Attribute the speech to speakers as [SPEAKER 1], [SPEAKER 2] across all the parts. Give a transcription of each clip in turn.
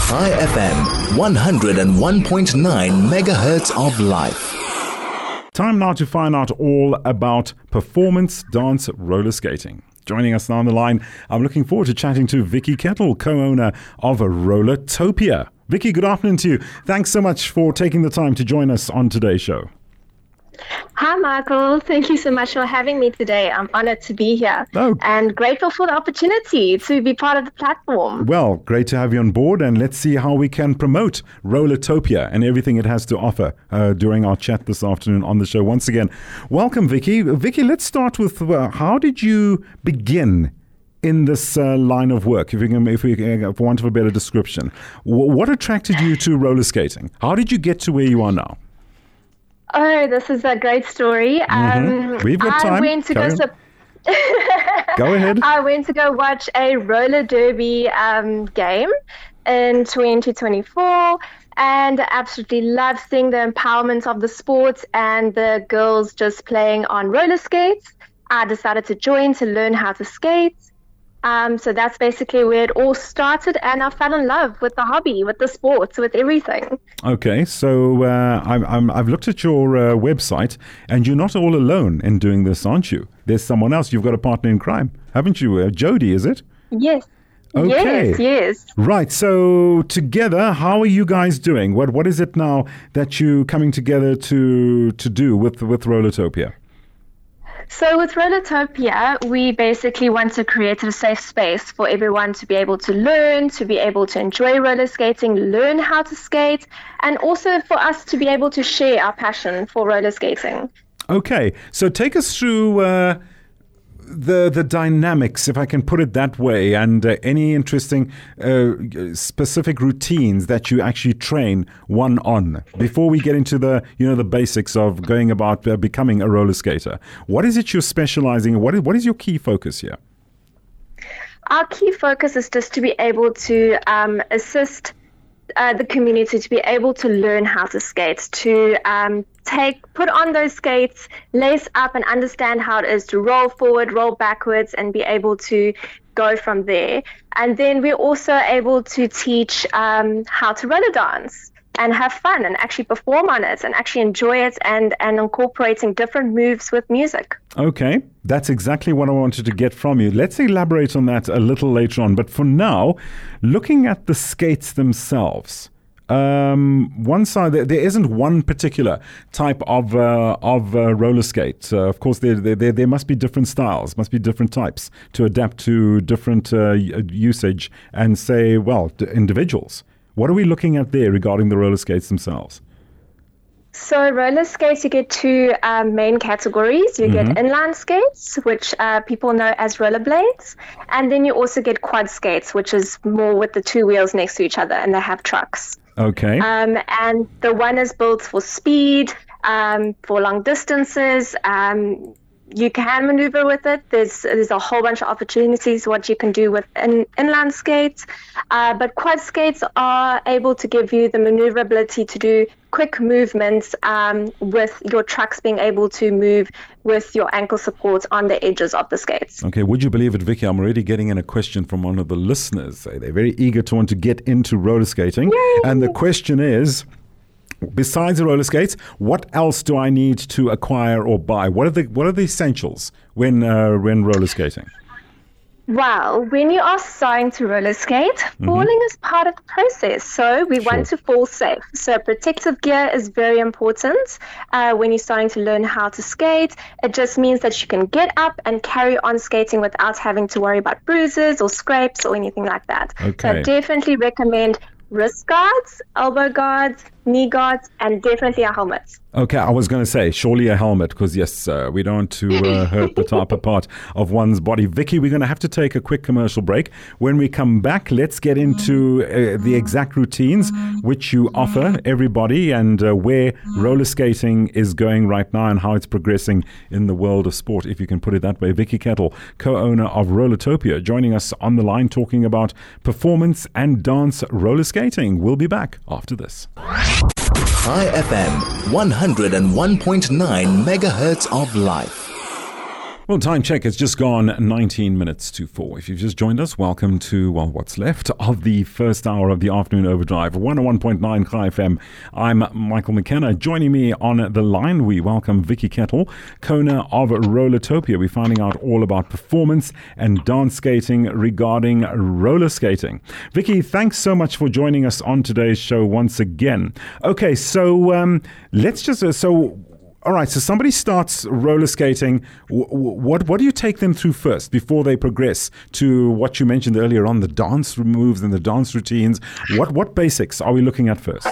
[SPEAKER 1] Chai FM, 101.9 megahertz of life.
[SPEAKER 2] Time now to find out all about performance dance roller skating. Joining us now on the line, I'm looking forward to chatting to Vicky Kettle, co-owner of Rollertopia. Vicky, good afternoon to you. Thanks so much for taking the time to join us on today's show.
[SPEAKER 3] Hi, Michael. Thank you so much for having me today. I'm honored to be here and grateful for the opportunity to be part of the platform.
[SPEAKER 2] Well, great to have you on board, and let's see how we can promote Rollertopia and everything it has to offer during our chat this afternoon on the show. Once again, welcome, Vicky. Vicky, let's start with how did you begin in this line of work, if we for want of a better description? What attracted you to roller skating? How did you get to where you are now?
[SPEAKER 3] Oh, this is a great story.
[SPEAKER 2] We've got time. Go ahead.
[SPEAKER 3] I went to go watch a roller derby game in 2024 and absolutely loved seeing the empowerment of the sport and the girls just playing on roller skates. I decided to join to learn how to skate. So that's basically where it all started, and I fell in love with the hobby, with the sports, with everything.
[SPEAKER 2] Okay, so I've looked at your website, and you're not all alone in doing this, aren't you? There's someone else. You've got a partner in crime, haven't you? Jody, is it?
[SPEAKER 3] Yes.
[SPEAKER 2] Okay.
[SPEAKER 3] Yes.
[SPEAKER 2] Right, so together, how are you guys doing? What is it now that you're coming together to do with Rollertopia?
[SPEAKER 3] So with Rollertopia, we basically want to create a safe space for everyone to be able to learn, to be able to enjoy roller skating, learn how to skate, and also for us to be able to share our passion for roller skating.
[SPEAKER 2] Okay, so take us through the dynamics, if I can put it that way, and any interesting specific routines that you actually train one on before we get into the basics of going about becoming a roller skater. What is it you're specializing in? What is your key focus here?
[SPEAKER 3] Our key focus is just to be able to assist the community to be able to learn how to skate, to put on those skates, lace up and understand how it is to roll forward, roll backwards, and be able to go from there. And then we're also able to teach how to roller dance and have fun and actually perform on it and actually enjoy it and incorporating different moves with music.
[SPEAKER 2] Okay, that's exactly what I wanted to get from you. Let's elaborate on that a little later on. But for now, looking at the skates themselves, one side there isn't one particular type of roller skate. Of course, there must be different styles, must be different types to adapt to different usage and say, individuals. What are we looking at there regarding the roller skates themselves?
[SPEAKER 3] So roller skates, you get two main categories. You get inline skates, which people know as rollerblades. And then you also get quad skates, which is more with the two wheels next to each other, and they have trucks.
[SPEAKER 2] Okay.
[SPEAKER 3] And the one is built for speed, for long distances. You can maneuver with it. There's a whole bunch of opportunities what you can do with inline skates. But quad skates are able to give you the maneuverability to do quick movements with your trucks being able to move with your ankle support on the edges of the skates.
[SPEAKER 2] Okay, would you believe it, Vicky? I'm already getting in a question from one of the listeners. They're very eager to want to get into roller skating.
[SPEAKER 3] Yay!
[SPEAKER 2] And the question is, besides the roller skates, what else do I need to acquire or buy? What are the essentials when roller skating?
[SPEAKER 3] Well, when you are starting to roller skate, falling is part of the process. So we want to fall safe. So protective gear is very important when you're starting to learn how to skate. It just means that you can get up and carry on skating without having to worry about bruises or scrapes or anything like that.
[SPEAKER 2] Okay.
[SPEAKER 3] So I definitely recommend wrist guards, elbow guards, knee guards, and definitely a helmet.
[SPEAKER 2] Okay, I was going to say, surely a helmet, because yes, we don't want to hurt the upper part of one's body. Vicky, we're going to have to take a quick commercial break. When we come back, let's get into the exact routines which you offer everybody and where roller skating is going right now and how it's progressing in the world of sport, if you can put it that way. Vicky Kettle, co-owner of Rollertopia, joining us on the line talking about performance and dance roller skating. We'll be back after this.
[SPEAKER 1] Chai FM, 101.9 megahertz of life.
[SPEAKER 2] Well, time check has just gone 19 minutes to 4. If you've just joined us, welcome to, well, what's left of the first hour of the afternoon overdrive, 101.9 Chai FM. I'm Michael McKenna. Joining me on the line, we welcome Vicky Kettle, Kona of Rollertopia. We're finding out all about performance and dance skating regarding roller skating. Vicky, thanks so much for joining us on today's show once again. Okay, so let's just, all right, so somebody starts roller skating. What do you take them through first before they progress to what you mentioned earlier on, the dance moves and the dance routines? What basics are we looking at first?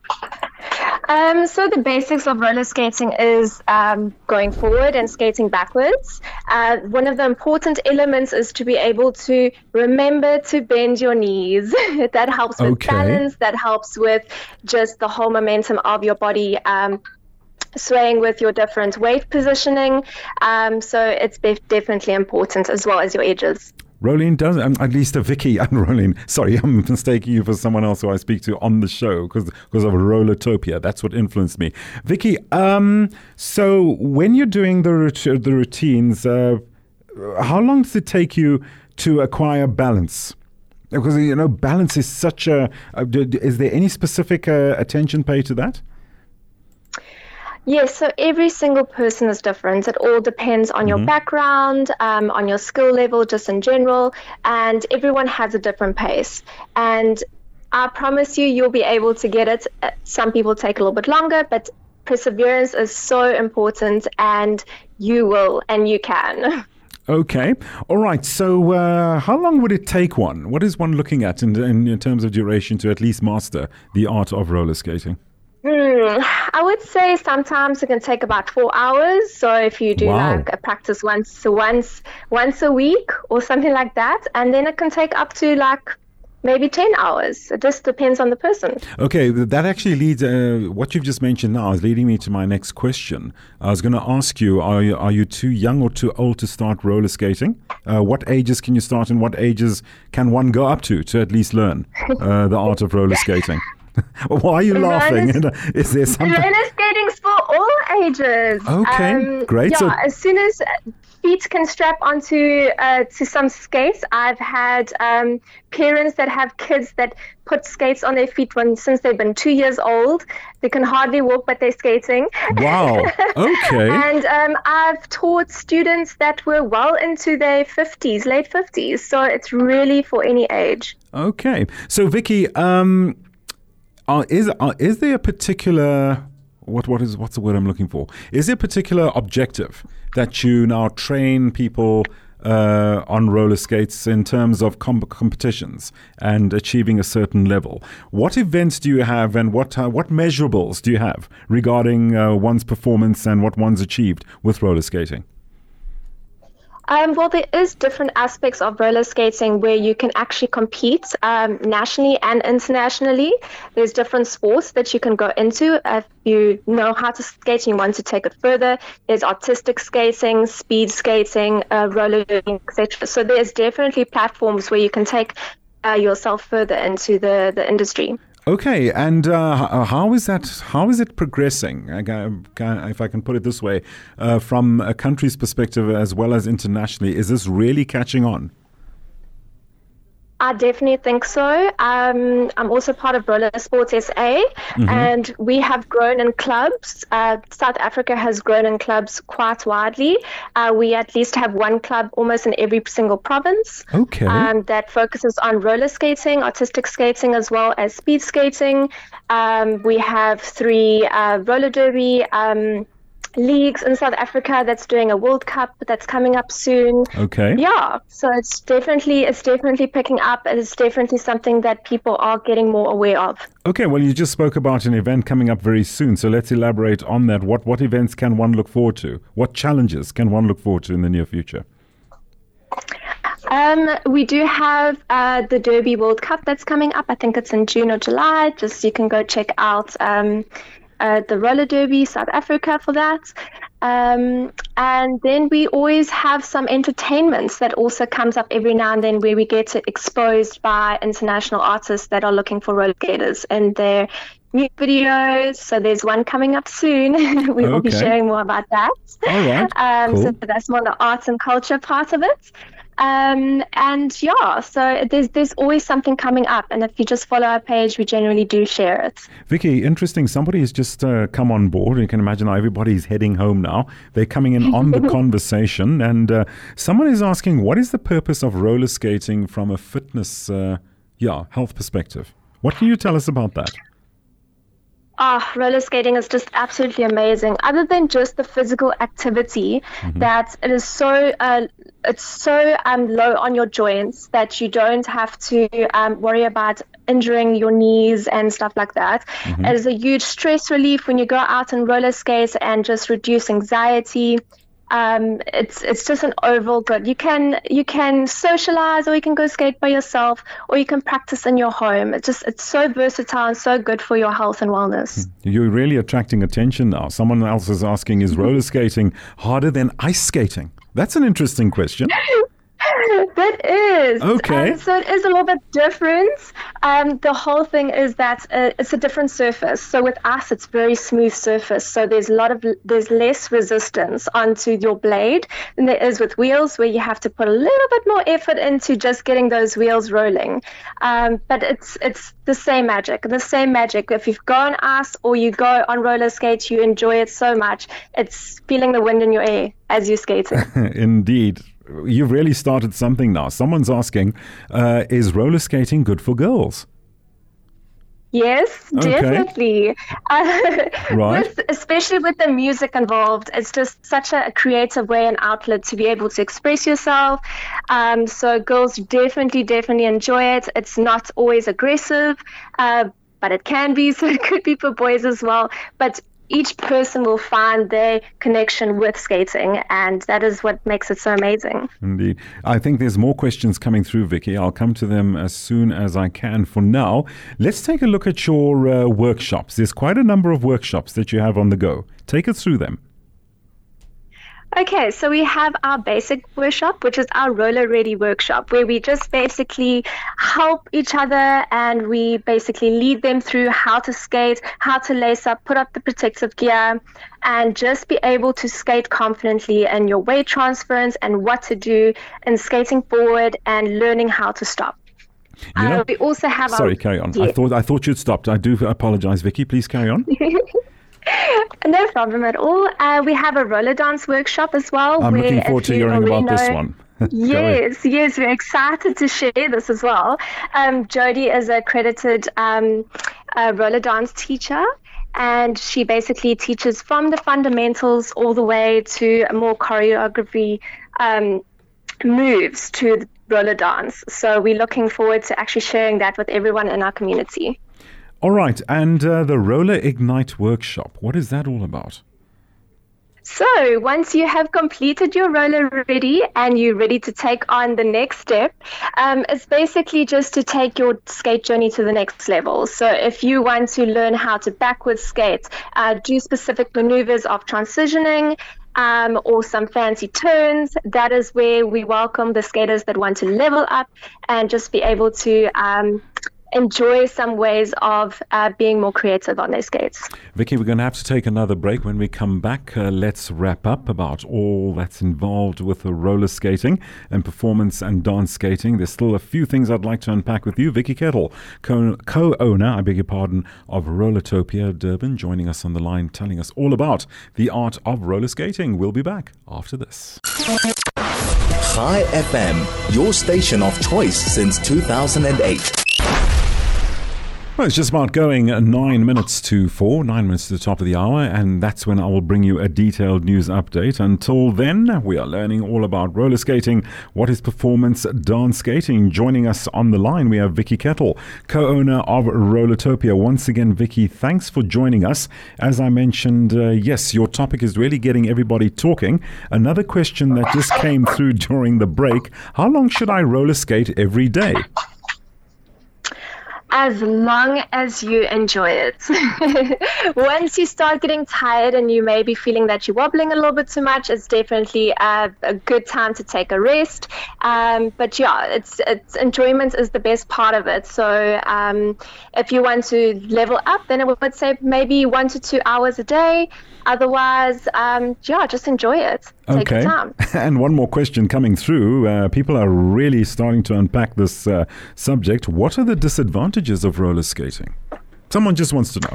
[SPEAKER 3] So the basics of roller skating is going forward and skating backwards. One of the important elements is to be able to remember to bend your knees. That helps with balance. That helps with just the whole momentum of your body swaying with your different weight positioning. So it's definitely important, as well as your edges.
[SPEAKER 2] Rolene does, at least Vicky and Rolene. Sorry, I'm mistaking you for someone else who I speak to on the show because of Rollertopia. That's what influenced me. Vicky, so when you're doing the routines, how long does it take you to acquire balance? Because, balance is such is there any specific attention paid to that?
[SPEAKER 3] Yes, so every single person is different. It all depends on your background, on your skill level, just in general, and everyone has a different pace. And I promise you'll be able to get it. Some people take a little bit longer, but perseverance is so important, and you will, and you can.
[SPEAKER 2] Okay. All right. So how long would it take one? What is one looking at in terms of duration to at least master the art of roller skating?
[SPEAKER 3] I would say sometimes it can take about 4 hours. So if you do like a practice once a week or something like that, and then it can take up to like maybe 10 hours. It just depends on the person. Okay,
[SPEAKER 2] that actually leads, what you've just mentioned now is leading me to my next question. I was going to ask you, are you too young or too old to start roller skating? What ages can you start and what ages can one go up to at least learn the art of roller skating? Why are you laughing? Is there something?
[SPEAKER 3] Roller skating's for all ages.
[SPEAKER 2] Okay, great.
[SPEAKER 3] Yeah, so as soon as feet can strap onto to some skates, I've had parents that have kids that put skates on their feet since they've been 2 years old. They can hardly walk, but they're skating.
[SPEAKER 2] Wow. Okay.
[SPEAKER 3] And I've taught students that were well into their 50s, late 50s. So it's really for any age.
[SPEAKER 2] Okay. So Vicky, is there a particular what's the word I'm looking for? Is there a particular objective that you now train people on roller skates in terms of competitions and achieving a certain level? What events do you have, and what measurables do you have regarding one's performance and what one's achieved with roller skating?
[SPEAKER 3] Well, there is different aspects of roller skating where you can actually compete nationally and internationally. There's different sports that you can go into if you know how to skate and you want to take it further. There's artistic skating, speed skating, roller derby, etc. So there's definitely platforms where you can take yourself further into the industry.
[SPEAKER 2] Okay, and how is that? How is it progressing? If I can put it this way, from a country's perspective as well as internationally, is this really catching on?
[SPEAKER 3] I definitely think so. I'm also part of Roller Sports SA, and we have grown in clubs. South Africa has grown in clubs quite widely. We at least have one club almost in every single province.
[SPEAKER 2] Okay.
[SPEAKER 3] That focuses on roller skating, artistic skating, as well as speed skating. We have 3 roller derby leagues in South Africa that's doing a World Cup that's coming up soon.
[SPEAKER 2] Okay.
[SPEAKER 3] Yeah, so it's definitely picking up, and it's definitely something that people are getting more aware of.
[SPEAKER 2] Okay, well, you just spoke about an event coming up very soon, so let's elaborate on that. What events can one look forward to? What challenges can one look forward to in the near future?
[SPEAKER 3] We do have the Derby World Cup that's coming up. I think it's in June or July. Just you can go check out the Roller Derby South Africa for that. And then we always have some entertainments that also comes up every now and then where we get exposed by international artists that are looking for roller skaters in their new videos. So there's one coming up soon. We will be
[SPEAKER 2] Okay.
[SPEAKER 3] sharing more about that.
[SPEAKER 2] All right. Cool.
[SPEAKER 3] So that's more the arts and culture part of it. And yeah, so there's always something coming up. And if you just follow our page, we generally do share it.
[SPEAKER 2] Vicky, interesting. Somebody has just come on board. You can imagine how everybody's heading home now. They're coming in on the conversation. And someone is asking, what is the purpose of roller skating from a fitness, health perspective? What can you tell us about that?
[SPEAKER 3] Roller skating is just absolutely amazing. Other than just the physical activity, that it is so low on your joints that you don't have to worry about injuring your knees and stuff like that. It is a huge stress relief when you go out and roller skate and just reduce anxiety. It's just an overall good. You can socialize, or you can go skate by yourself, or you can practice in your home. It's so versatile and so good for your health and wellness.
[SPEAKER 2] You're really attracting attention now. Someone else is asking, is roller skating harder than ice skating? That's an interesting question.
[SPEAKER 3] That is.
[SPEAKER 2] Okay.
[SPEAKER 3] So it is a little bit different. The whole thing is that it's a different surface. So with us, it's very smooth surface. So there's less resistance onto your blade than there is with wheels, where you have to put a little bit more effort into just getting those wheels rolling. But it's the same magic. The same magic. If you go on ice or you go on roller skates, you enjoy it so much. It's feeling the wind in your ear as you're skating.
[SPEAKER 2] Indeed. You've really started something now. Someone's asking, is roller skating good for girls?
[SPEAKER 3] Yes,
[SPEAKER 2] Okay.
[SPEAKER 3] definitely.
[SPEAKER 2] Right.
[SPEAKER 3] Especially with the music involved, it's just such a creative way and outlet to be able to express yourself. So girls definitely enjoy it. It's not always aggressive, but it can be. So it could be for boys as well. But each person will find their connection with skating, and that is what makes it so amazing.
[SPEAKER 2] Indeed. I think there's more questions coming through, Vicky. I'll come to them as soon as I can. For now, let's take a look at your workshops. There's quite a number of workshops that you have on the go. Take us through them.
[SPEAKER 3] Okay, so we have our basic workshop, which is our roller ready workshop, where we just basically help each other and we basically lead them through how to skate, how to lace up, put up the protective gear, and just be able to skate confidently in your weight transference and what to do in skating forward and learning how to stop. We also have
[SPEAKER 2] Sorry, carry on.
[SPEAKER 3] Yeah.
[SPEAKER 2] I thought you'd stopped. I do apologize, Vicky. Please carry on.
[SPEAKER 3] No problem at all. We have a roller dance workshop as well.
[SPEAKER 2] I'm
[SPEAKER 3] where
[SPEAKER 2] looking forward
[SPEAKER 3] if
[SPEAKER 2] to
[SPEAKER 3] you
[SPEAKER 2] hearing
[SPEAKER 3] already
[SPEAKER 2] about this
[SPEAKER 3] know-
[SPEAKER 2] one.
[SPEAKER 3] Yes, we're excited to share this as well. Jody is an accredited roller dance teacher, and she basically teaches from the fundamentals all the way to more choreography moves to the roller dance. So we're looking forward to actually sharing that with everyone in our community.
[SPEAKER 2] All right. And the Roller Ignite workshop, what is that all about?
[SPEAKER 3] So once you have completed your roller ready and you're ready to take on the next step, it's basically just to take your skate journey to the next level. So if you want to learn how to backwards skate, do specific maneuvers of transitioning, or some fancy turns, that is where we welcome the skaters that want to level up and just be able to enjoy some ways of being more creative on their skates.
[SPEAKER 2] Vicky, we're going to have to take another break. When we come back, let's wrap up about all that's involved with the roller skating and performance and dance skating. There's still a few things I'd like to unpack with you. Vicky Kettle, co-owner, of Rollertopia Durban, joining us on the line, telling us all about the art of roller skating. We'll be back after this.
[SPEAKER 1] High FM, your station of choice since 2008.
[SPEAKER 2] Well, it's just about going 9 minutes to 4, 9 minutes to the top of the hour, and that's when I will bring you a detailed news update. Until then, we are learning all about roller skating, what is performance dance skating. Joining us on the line, we have Vicky Kettle, co-owner of Rollertopia. Once again, Vicky, thanks for joining us. As I mentioned, yes, your topic is really getting everybody talking. Another question that just came through during the break, how long should I roller skate every day?
[SPEAKER 3] As long as you enjoy it. Once you start getting tired and you may be feeling that you're wobbling a little bit too much, it's definitely a good time to take a rest. But yeah, it's enjoyment is the best part of it. So if you want to level up, then I would say maybe 1 to 2 hours a day. Otherwise, just enjoy it. Take your time.
[SPEAKER 2] And one more question coming through. People are really starting to unpack this subject. What are the disadvantages of roller skating? Someone just wants to know.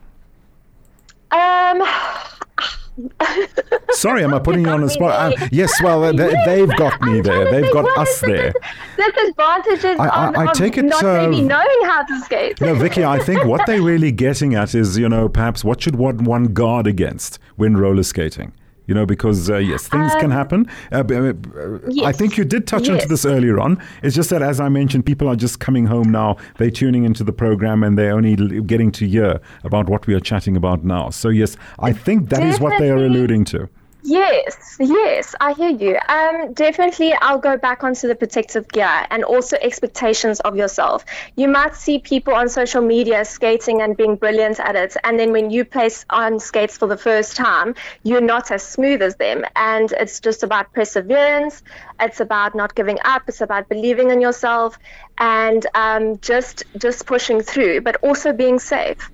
[SPEAKER 2] Sorry, am I putting you on the spot? Yes, well, they've got me there. They've got us there.
[SPEAKER 3] Disadvantages
[SPEAKER 2] I take it,
[SPEAKER 3] not maybe knowing how to skate.
[SPEAKER 2] No, Vicky, I think what they're really getting at is, perhaps what should one guard against when roller skating? Because, yes, things can happen. Yes. I think you did touch onto this earlier on. It's just that, as I mentioned, people are just coming home now. They're tuning into the program and they're only getting to hear about what we are chatting about now. So, yes, I think that is what they are alluding to.
[SPEAKER 3] Yes, I hear you. Definitely, I'll go back onto the protective gear and also expectations of yourself. You might see people on social media skating and being brilliant at it, and then when you place on skates for the first time, you're not as smooth as them. And it's just about perseverance. It's about not giving up. It's about believing in yourself and just pushing through, but also being safe.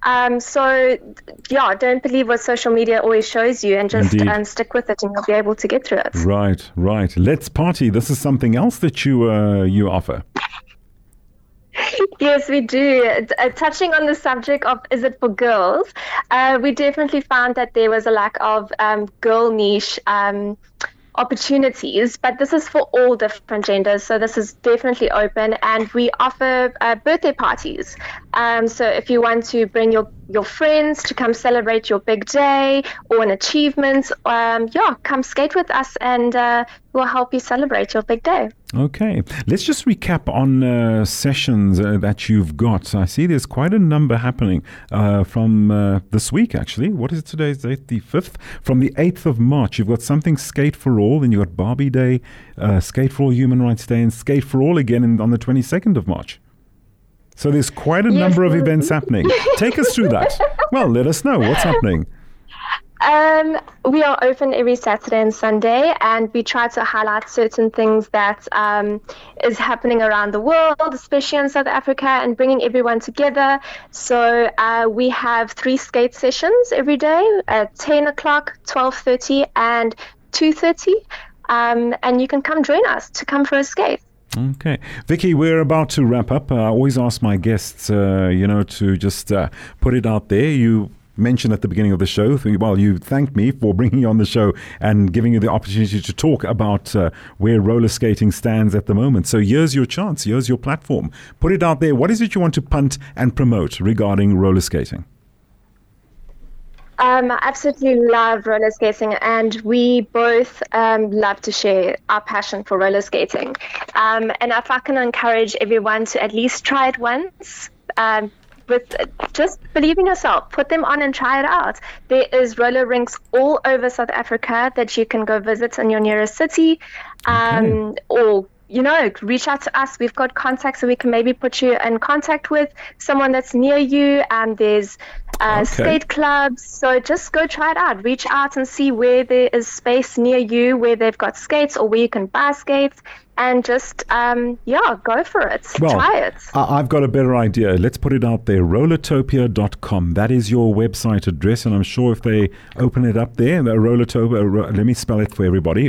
[SPEAKER 3] Don't believe what social media always shows you and just stick with it and you'll be able to get through it.
[SPEAKER 2] Right. Let's party. This is something else that you offer.
[SPEAKER 3] Yes, we do. Touching on the subject of is it for girls, we definitely found that there was a lack of girl niche opportunities, but this is for all different genders, so this is definitely open, and we offer birthday parties. So if you want to bring your friends to come celebrate your big day or an achievement, come skate with us and we'll help you celebrate your big day.
[SPEAKER 2] Okay, let's just recap on sessions that you've got. I see there's quite a number happening from this week, actually. What is it today's date? The 5th? From the 8th of March, you've got something Skate for All, then you've got Barbie Day, Skate for All Human Rights Day, and Skate for All again on the 22nd of March. So there's quite a number of events happening. Take us through that. Well, let us know what's happening.
[SPEAKER 3] We are open every Saturday and Sunday, and we try to highlight certain things that is happening around the world, especially in South Africa, and bringing everyone together. So we have 3 skate sessions every day at 10 o'clock, 12:30, and 2:30. And you can come join us to come for a skate.
[SPEAKER 2] Okay. Vicky, we're about to wrap up. I always ask my guests, to just put it out there. You mentioned at the beginning of the show, you thanked me for bringing you on the show and giving you the opportunity to talk about where roller skating stands at the moment. So here's your chance. Here's your platform. Put it out there. What is it you want to punt and promote regarding roller skating?
[SPEAKER 3] I absolutely love roller skating, and we both love to share our passion for roller skating. And if I can encourage everyone to at least try it once, with just believe in yourself, put them on and try it out. There is roller rinks all over South Africa that you can go visit in your nearest city, or reach out to us. We've got contacts, so we can maybe put you in contact with someone that's near you. There's skate clubs, so just go try it out. Reach out and see where there is space near you, where they've got skates or where you can buy skates. And just, go for it. Try it.
[SPEAKER 2] I've got a better idea. Let's put it out there. Rollertopia.com. That is your website address. And I'm sure if they open it up there, Rollertopia, let me spell it for everybody.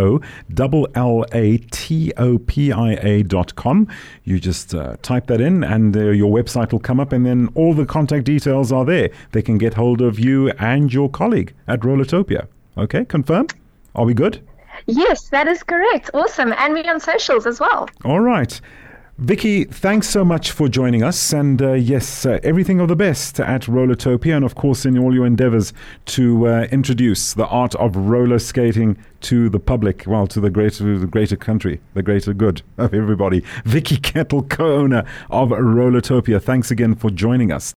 [SPEAKER 2] ROLLATOPIA.com. You just type that in and your website will come up, and then all the contact details are there. They can get hold of you and your colleague at Rollertopia. Okay, confirm? Are we good?
[SPEAKER 3] Yes, that is correct. Awesome. And we're on socials as well.
[SPEAKER 2] All right. Vicky, thanks so much for joining us. And everything of the best at Rollertopia, and of course in all your endeavors to introduce the art of roller skating to the public, to the greater country, the greater good of everybody. Vicky Kettle, co-owner of Rollertopia, thanks again for joining us.